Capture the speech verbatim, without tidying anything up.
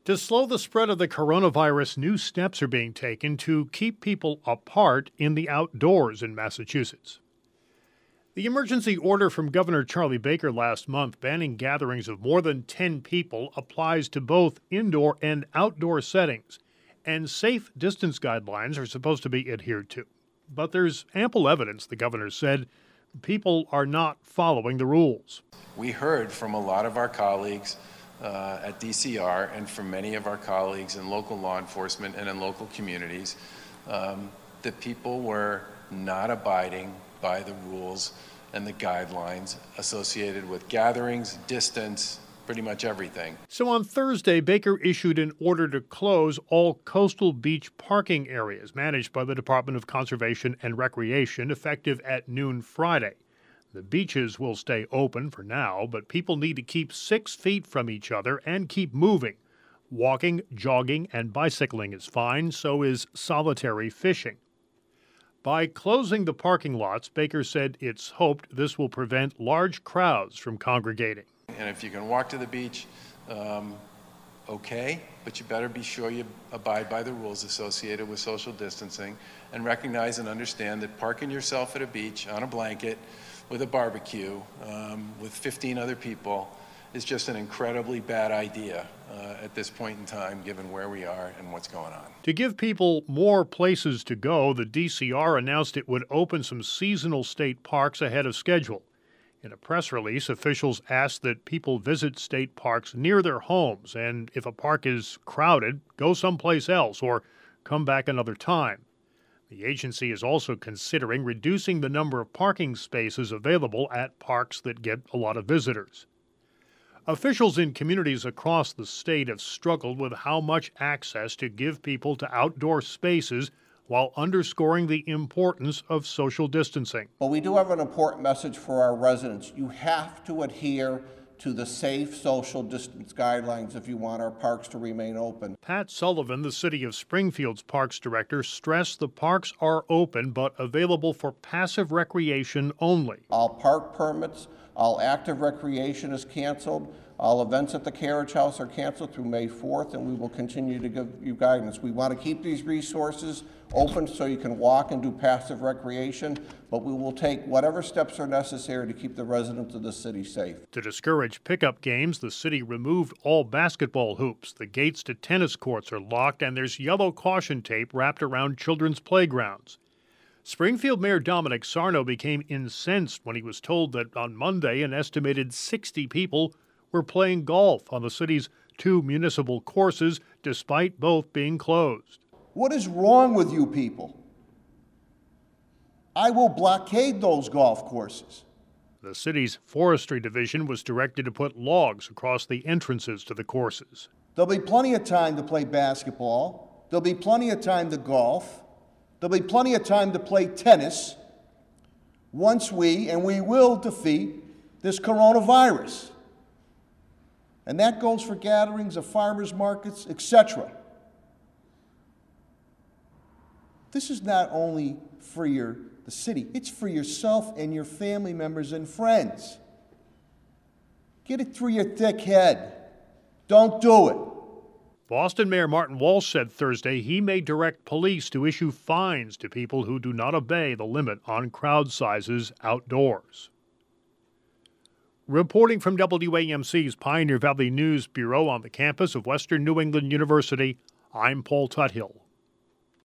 To slow the spread of the coronavirus, new steps are being taken to keep people apart in the outdoors in Massachusetts. The emergency order from Governor Charlie Baker last month banning gatherings of more than ten people applies to both indoor and outdoor settings, and safe distance guidelines are supposed to be adhered to. But there's ample evidence, the governor said, people are not following the rules. We heard from a lot of our colleagues uh, at D C R and from many of our colleagues in local law enforcement and in local communities um, that people were not abiding by the rules and the guidelines associated with gatherings, distance, pretty much everything. So on Thursday, Baker issued an order to close all coastal beach parking areas managed by the Department of Conservation and Recreation, effective at noon Friday. The beaches will stay open for now, but people need to keep six feet from each other and keep moving. Walking, jogging, and bicycling is fine, so is solitary fishing. By closing the parking lots, Baker said it's hoped this will prevent large crowds from congregating. And if you can walk to the beach, um, okay, but you better be sure you abide by the rules associated with social distancing and recognize and understand that parking yourself at a beach on a blanket with a barbecue um, with fifteen other people is just an incredibly bad idea uh, at this point in time, given where we are and what's going on. To give people more places to go, the D C R announced it would open some seasonal state parks ahead of schedule. In a press release, officials asked that people visit state parks near their homes, and if a park is crowded, go someplace else or come back another time. The agency is also considering reducing the number of parking spaces available at parks that get a lot of visitors. Officials in communities across the state have struggled with how much access to give people to outdoor spaces while underscoring the importance of social distancing. But we do have an important message for our residents. You have to adhere to the safe social distance guidelines if you want our parks to remain open. Pat Sullivan, the City of Springfield's Parks Director, stressed the parks are open but available for passive recreation only. All park permits, all active recreation is canceled. All events at the Carriage House are canceled through May fourth, and we will continue to give you guidance. We want to keep these resources open so you can walk and do passive recreation, but we will take whatever steps are necessary to keep the residents of the city safe. To discourage pickup games, the city removed all basketball hoops. The gates to tennis courts are locked, and there's yellow caution tape wrapped around children's playgrounds. Springfield Mayor Dominic Sarno became incensed when he was told that on Monday an estimated sixty people were playing golf on the city's two municipal courses, despite both being closed. What is wrong with you people? I will blockade those golf courses. The city's forestry division was directed to put logs across the entrances to the courses. There'll be plenty of time to play basketball. There'll be plenty of time to golf. There'll be plenty of time to play tennis once we, and we will, defeat this coronavirus. And that goes for gatherings of farmers markets, et cetera. This is not only for your, the city, it's for yourself and your family members and friends. Get it through your thick head. Don't do it. Boston Mayor Martin Walsh said Thursday he may direct police to issue fines to people who do not obey the limit on crowd sizes outdoors. Reporting from W A M C's Pioneer Valley News Bureau on the campus of Western New England University, I'm Paul Tuthill.